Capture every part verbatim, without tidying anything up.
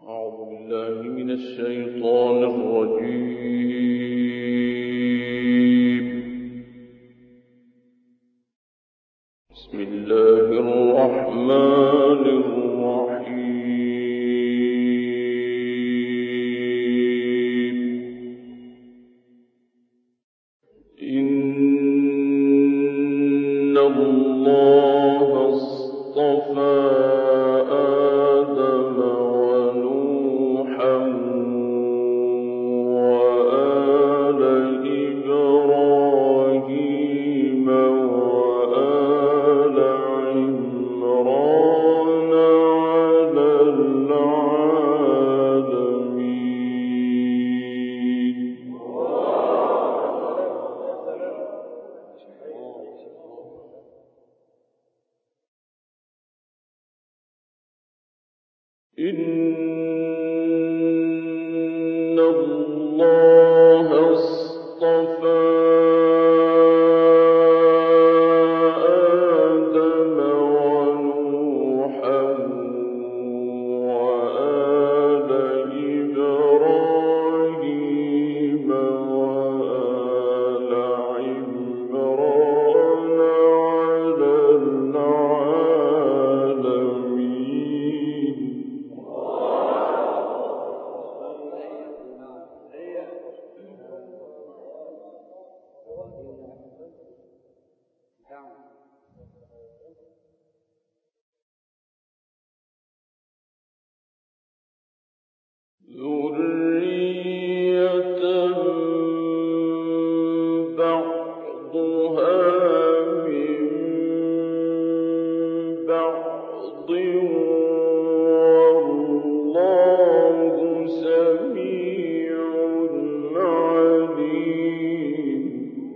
أعوذ بالله من الشيطان الرجيم. بسم الله الرحمن الرحيم. إن الله اصطفى إن الله اصطفى آدم ونوحا وآل إبراهيم وآل عمران على العالمين. ذرية بعضها من بعض والله سميع عليم.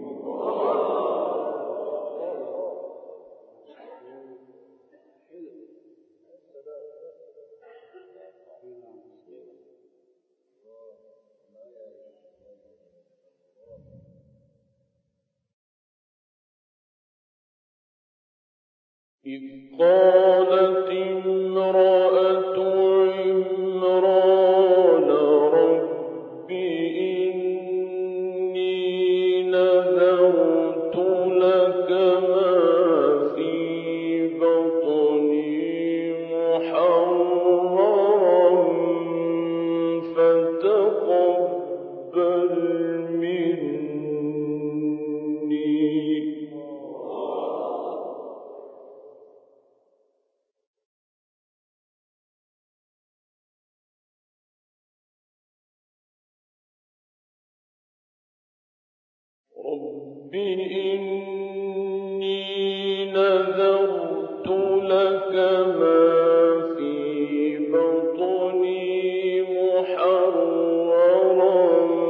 إذ قالت امرأة عمران رب إني نذرت لك ما في بطني محررا فتقبل مني. رب إني نذرت لك ما في بطني محررا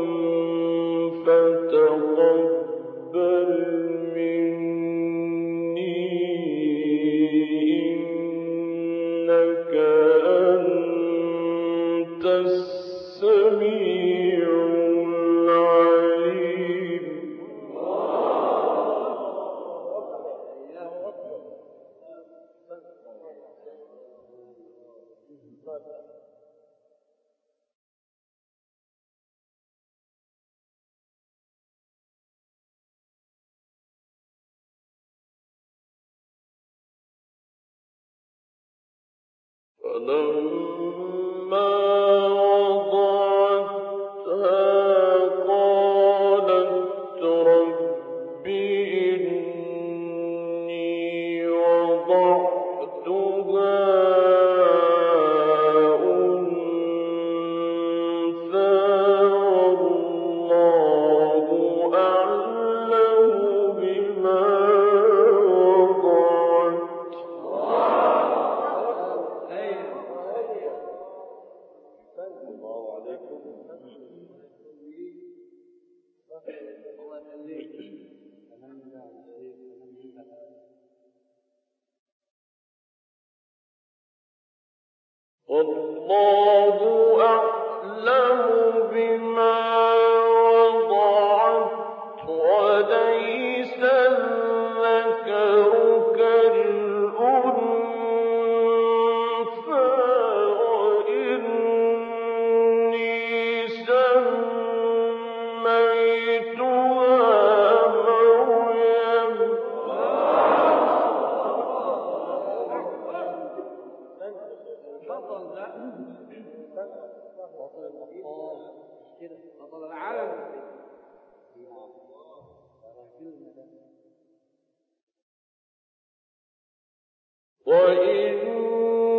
فتقبل مني إنك أنت السميع العليم. فلما وضعتها قالت رب إني وضعتها أنثى والله أعلم بما وضعت. والله أعلم بما وضعت وليس الذكر كالأنثى وإن بطل ده بطل الأبطال كده بطل العالم وإني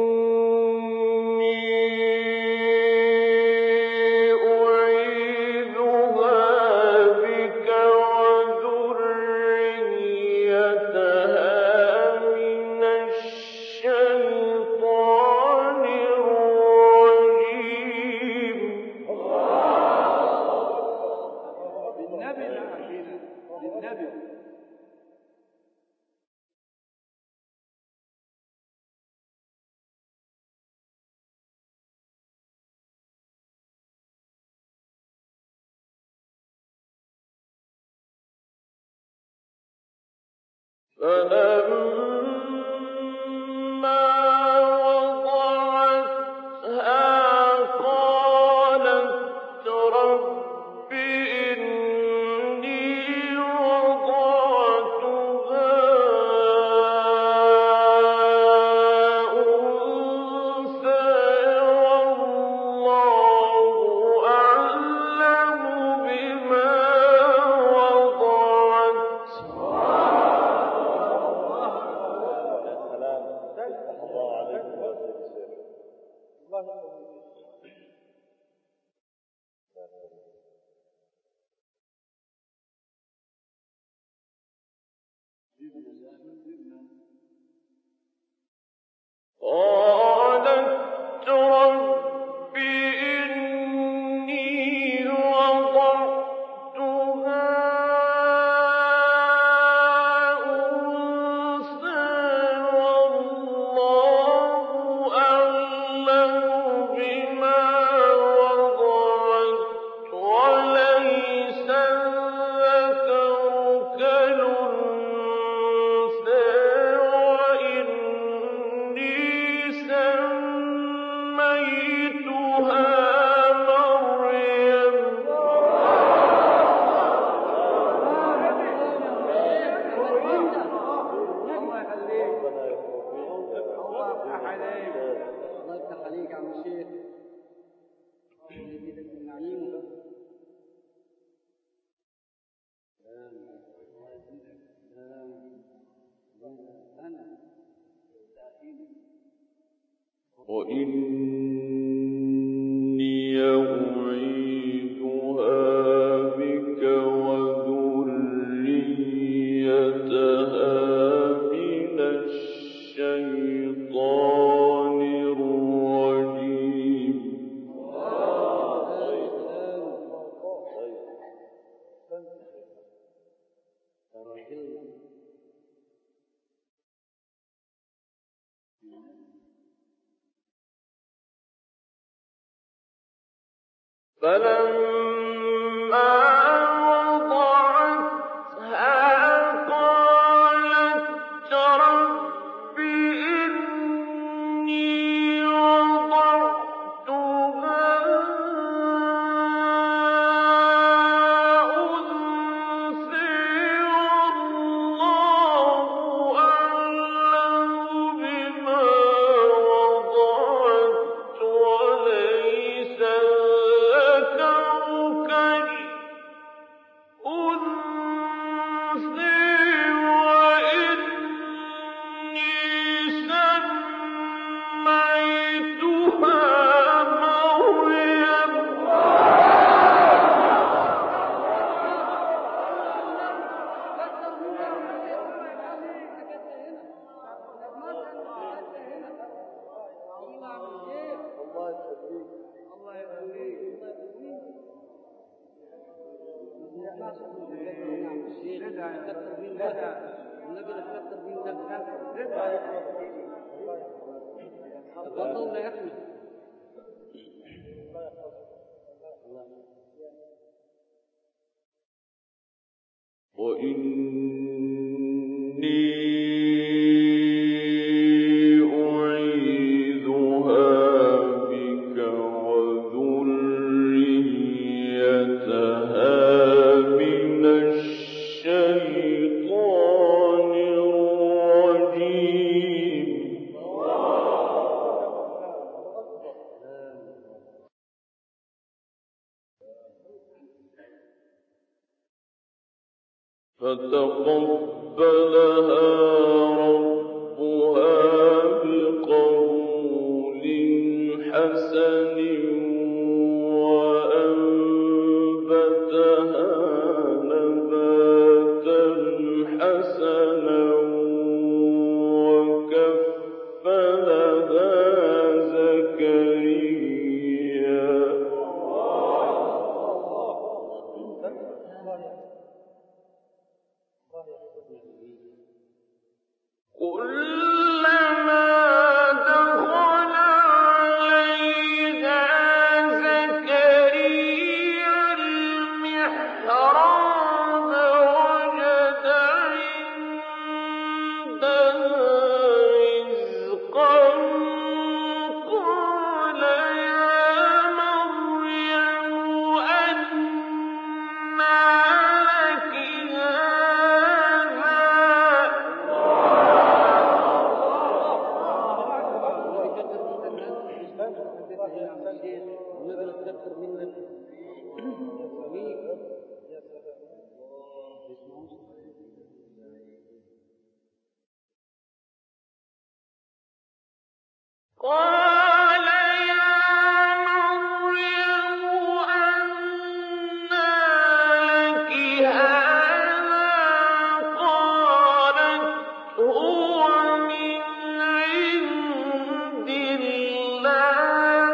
فلما وضعتها قالت رب إني وضعتها أنثى والله أعلم بما وضعت. قالت رب إني وضعتها أنثى والله أعلم بما وضعت وليس الذكر كالأنثى وإني سميتها مريم. الله يخليك الله يفتح عليك الله يفتح عليك يا عم الشيخ يزيدك من نعيمه. الله يزيدك سلام أنا وإني أعيذها بك وذريتها من الشيطان الرجيم. فلما وضعتها قالت رب إني وضعتها أنثى والله أعلم بما وضعت وليس فتقبلها ربها بقبول حسن وأنبتها نباتا حسنا وكفلها زكريا كلما دخل عليها زكريا المحراب وجد عندها رزقا قال يا مريم أنى لك قال يا مريم أنى لك هذا قالت هو من عند الله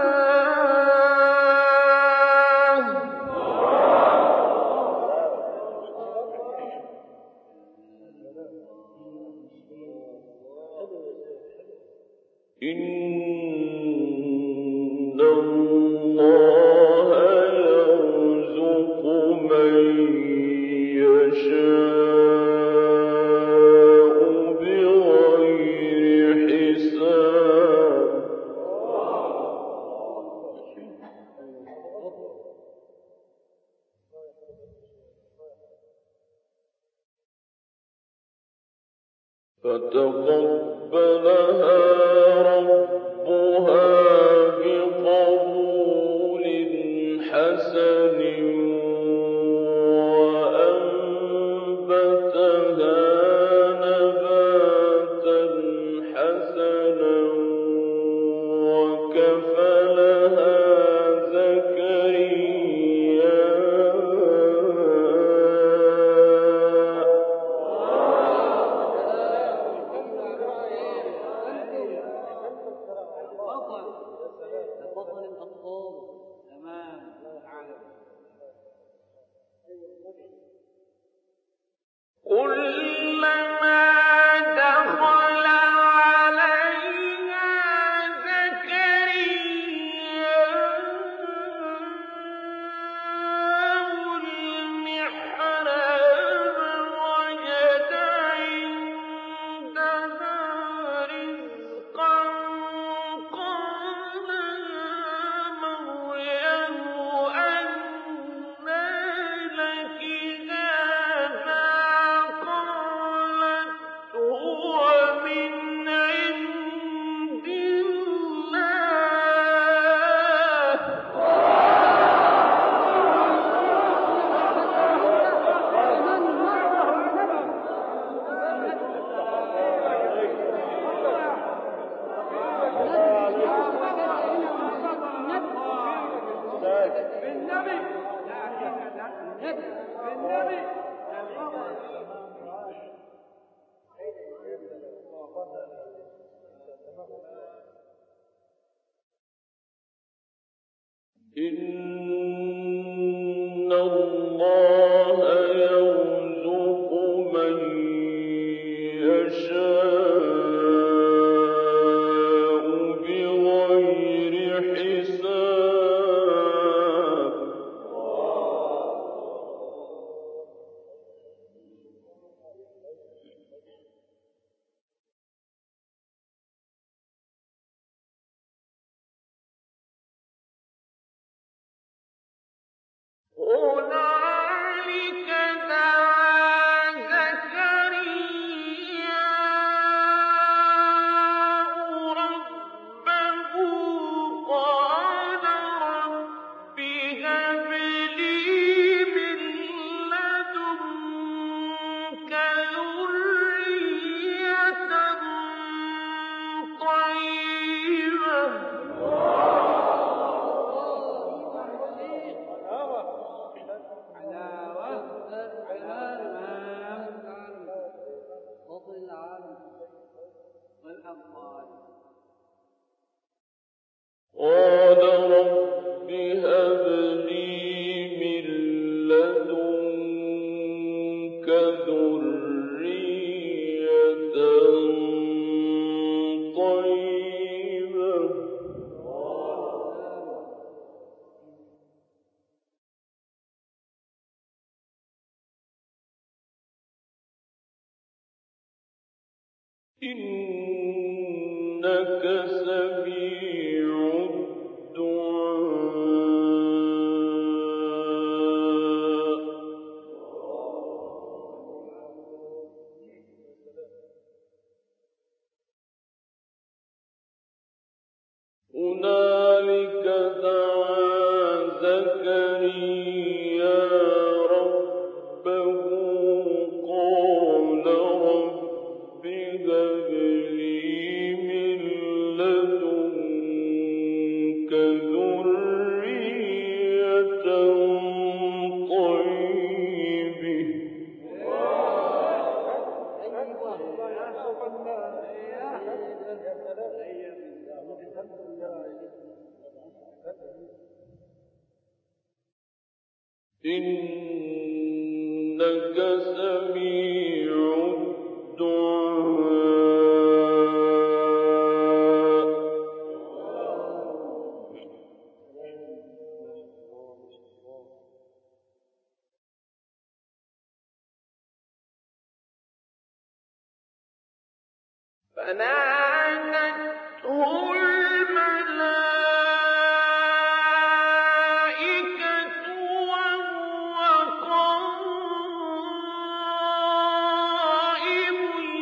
إن الله يرزق من يشاء بغير حساب فتقبلها ربها بقبول حسن وأنبتها نباتا حسنا وكفلها زكريا كلما دخل عليها زكريا المحراب وجد عندها رزقا قال يا مريم أنى لك هذا قالت هو من عند إن الله يرزق من يشاء بغير حساب هنالك دعا زكريا ربه قال رب هب لي من لدنك إنك سميع الدعاء هنالك دعا زكريا ربه قال رب هب لي من لدنك ذرية طيبة إنك سميع الدعاء فنادته الملائكة وهو قائم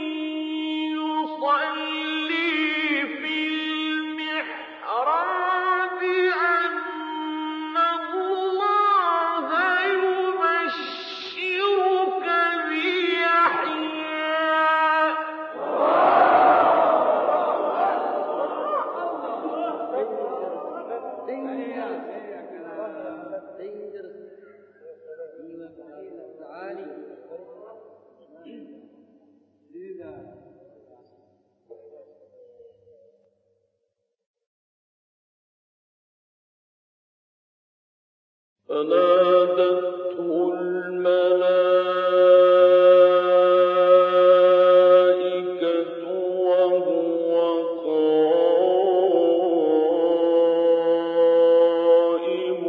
يصلي في المحراب أن الله يبشرك بيحيى فنادته الملائكة وهو قائم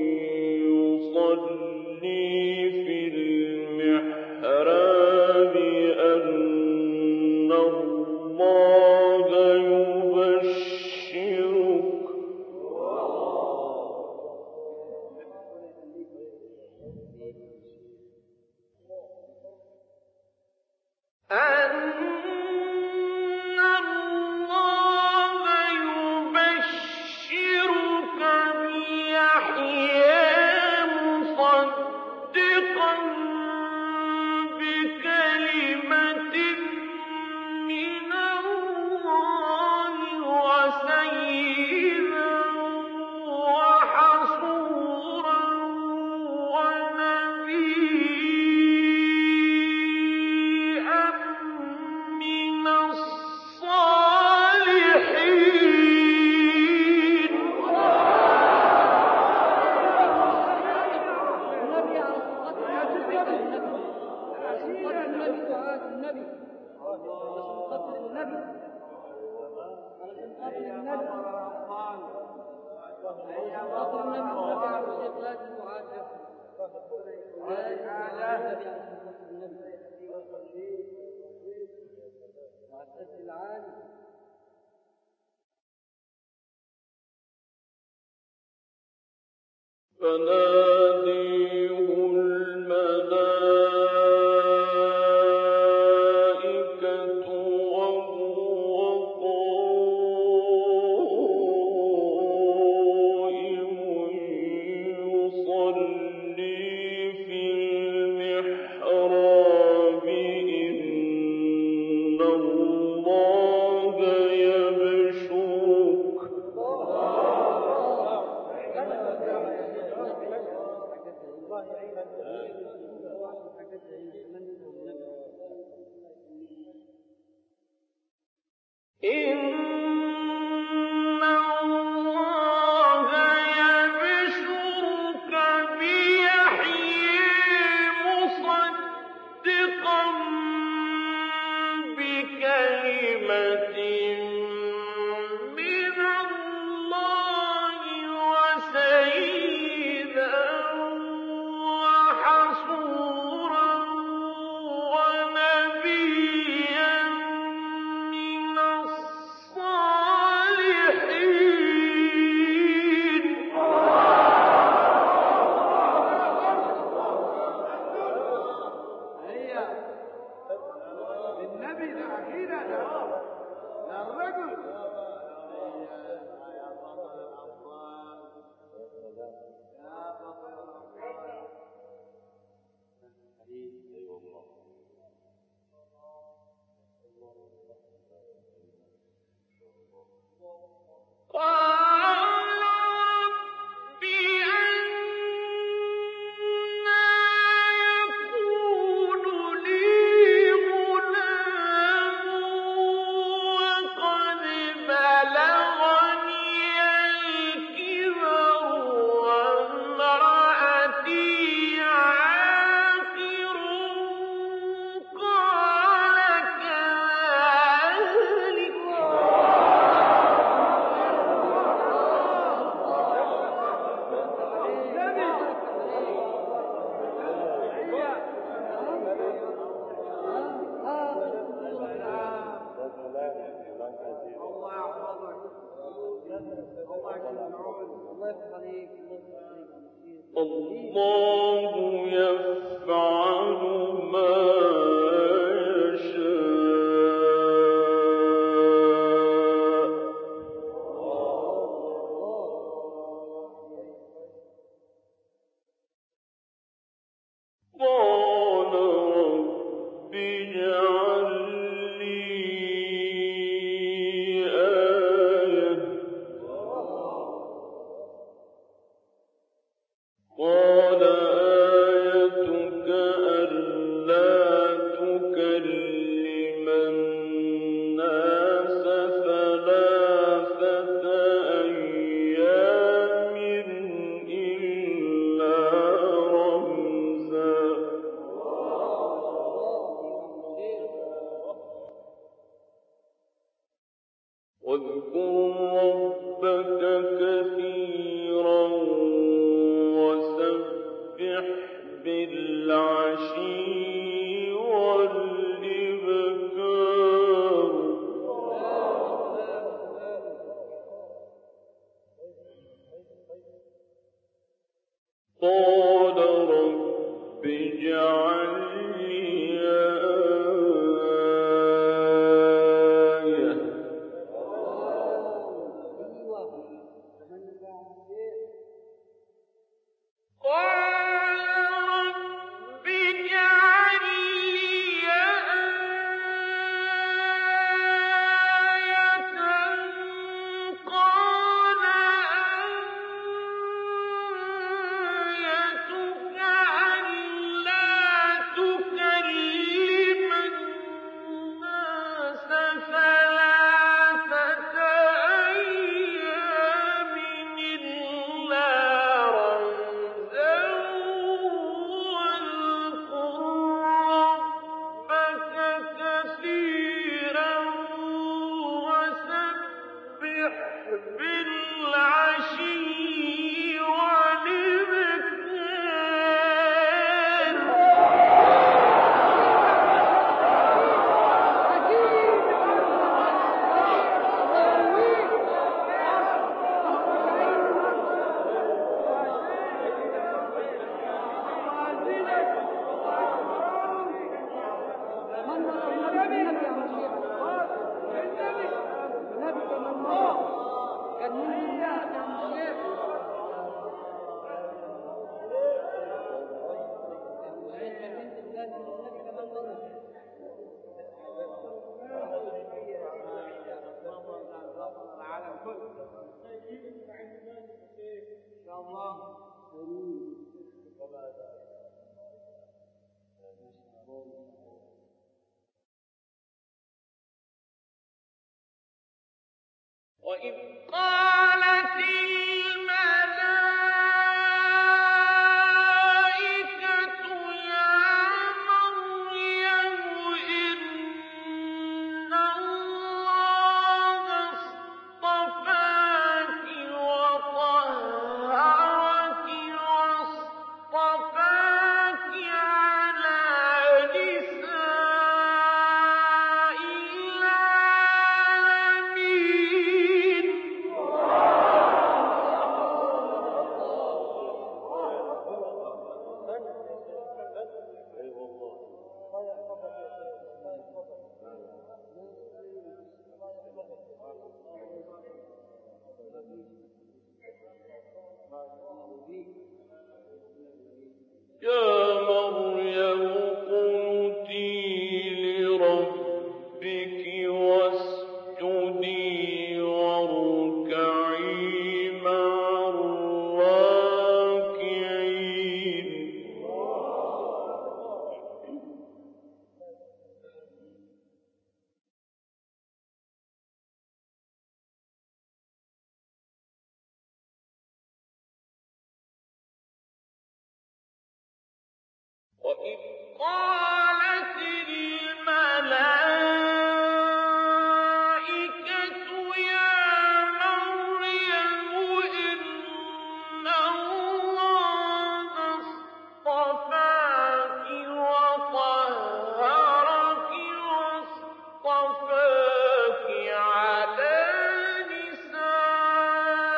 يصلي في المحراب أن الله يبشرك أن الله يبشرك بيحيى مصدقا بكلمة من الله وسيدا وحصورا ونبيا من الصالحين فناديه الملائكة وهو قائم يصلي في المحراب إن الله يبشرك الله يفعل ما وإذ قالت الملائكة يا مريم إن الله اصطفاك وطهرك واصطفاك على نساء العالمين. يا مريم اقنتي لربك واسجدي واركعي مع الراكعين. وإذ قالت الملائكة يا مريم إن الله اصطفاك وطهرك واصطفاك على نساء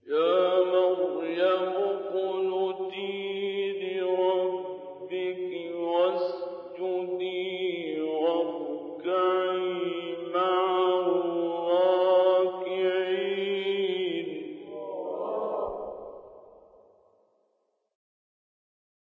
يا مريم اقنتي